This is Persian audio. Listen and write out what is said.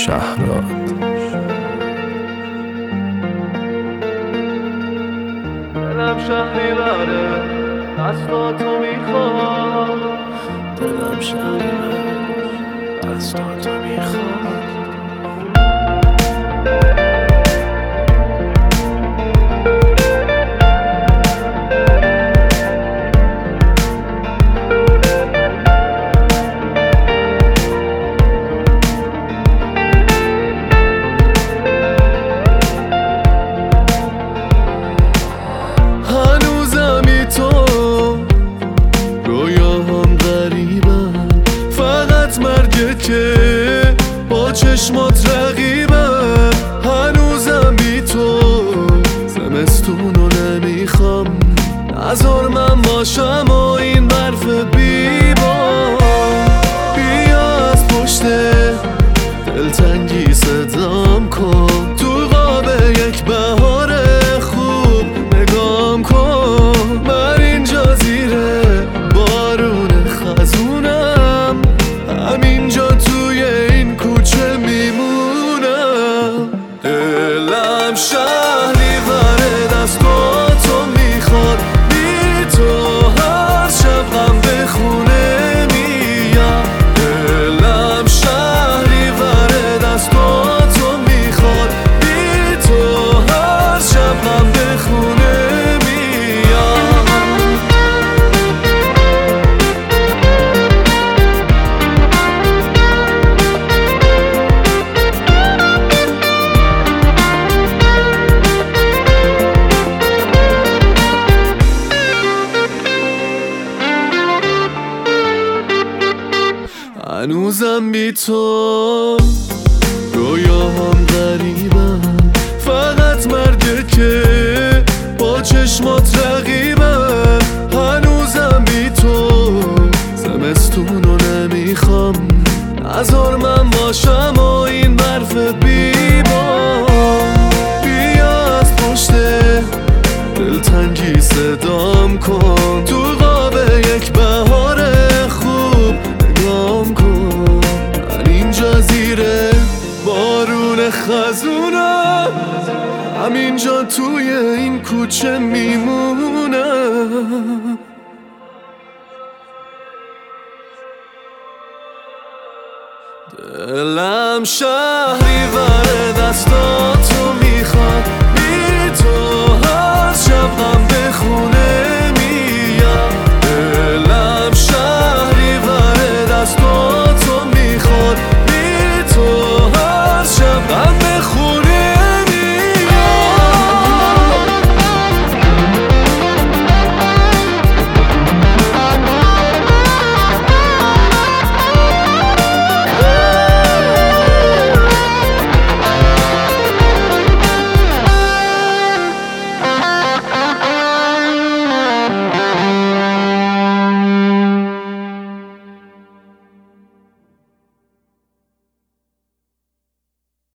شهرات. دلم شهری بره دستاتو میخواد، دلم شهری بره دستاتو میخواد. که با چشمات رقیبم، هنوزم بی تو زمستونو نمیخوام. نذار من باشم و این برف بیبان، بیا از پشت دلتنگی صدام کن، تو قاب یک بهار خوب نگام کن. من اینجا زیر بارون خزونم، همینجا توی این کوچه میمونم. دلم شهری بره دستاتو میخواد، بی تو هر شب غم به خونه میاد. دلم شهری بره دستاتو میخواد، بی تو هر شب غم به خونه میاد. هنوزم بی تو رویاهام غریبم، فقط مرگه که با چشمات رقیبم. هنوزم بی تو زمستونو نمیخوام. نذار من باشم و این برف بیبان، بیا از پشت دلتنگی صدام کن، تو قاب یک بهار خوب نگام کن. من اینجا زیر بارون خزونم، همینجا توی این کوچه میمونم. دلم شهری بره دستات